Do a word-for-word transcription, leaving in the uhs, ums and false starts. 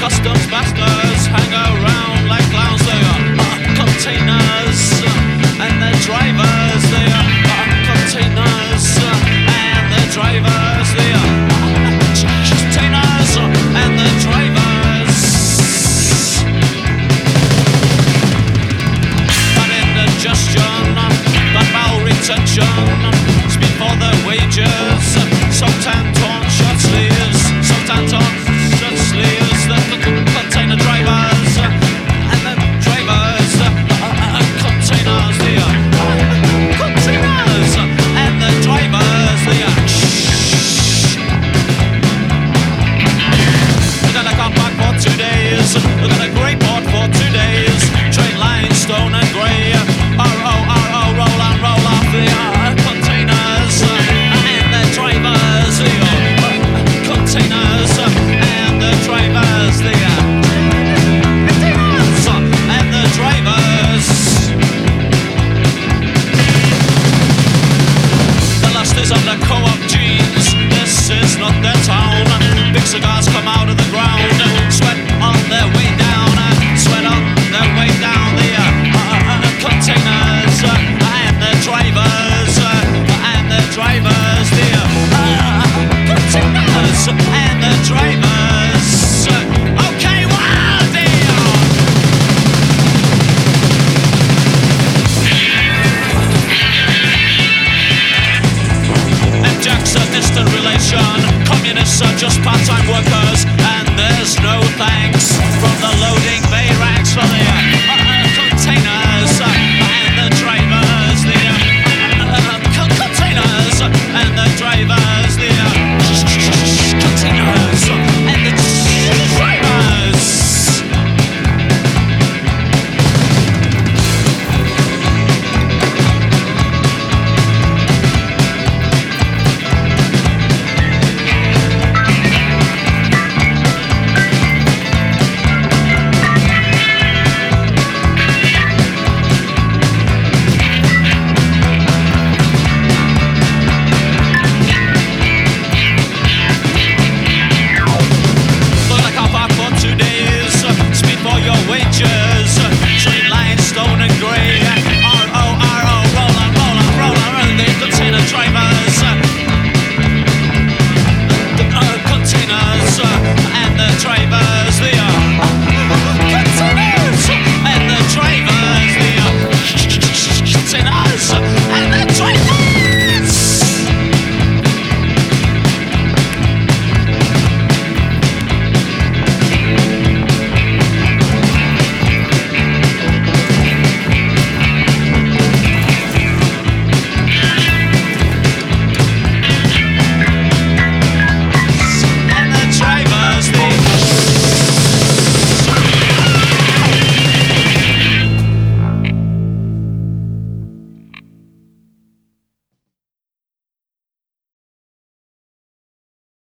customs bastards hang around like clowns. They are uh, containers uh, and their drivers. They are uh, containers uh, and their drivers. They are uh, containers uh, and their drivers. But indigestion, uh, but malretention, uh, speak for their wages. Uh, soaked and torn shirt sleeves, soaked and torn shirt sleeves. The c- c- container drivers uh, and the drivers, uh, uh, uh, containers, the uh, containers uh, and the drivers, the uh, shh. We're gonna come back for two days. We're gonna grey port for two days. Train line, stone and grey. R O R O, roll and roll off the uh, containers uh, and the drivers, the uh, containers uh, and the drivers, the uh, containers uh, and the drivers. The lust is under co-op jeans. This is not their town. Big cigars come out of the ground. Sweat on their way down. Sweat on their way down. The uh, uh, containers uh, and the drivers uh, and the drivers. The uh, containers and the drivers. Okay, wow, deal. And Jack's a distant relation. Communists are just part-time workers, and there's no thanks from the loading bay racks for the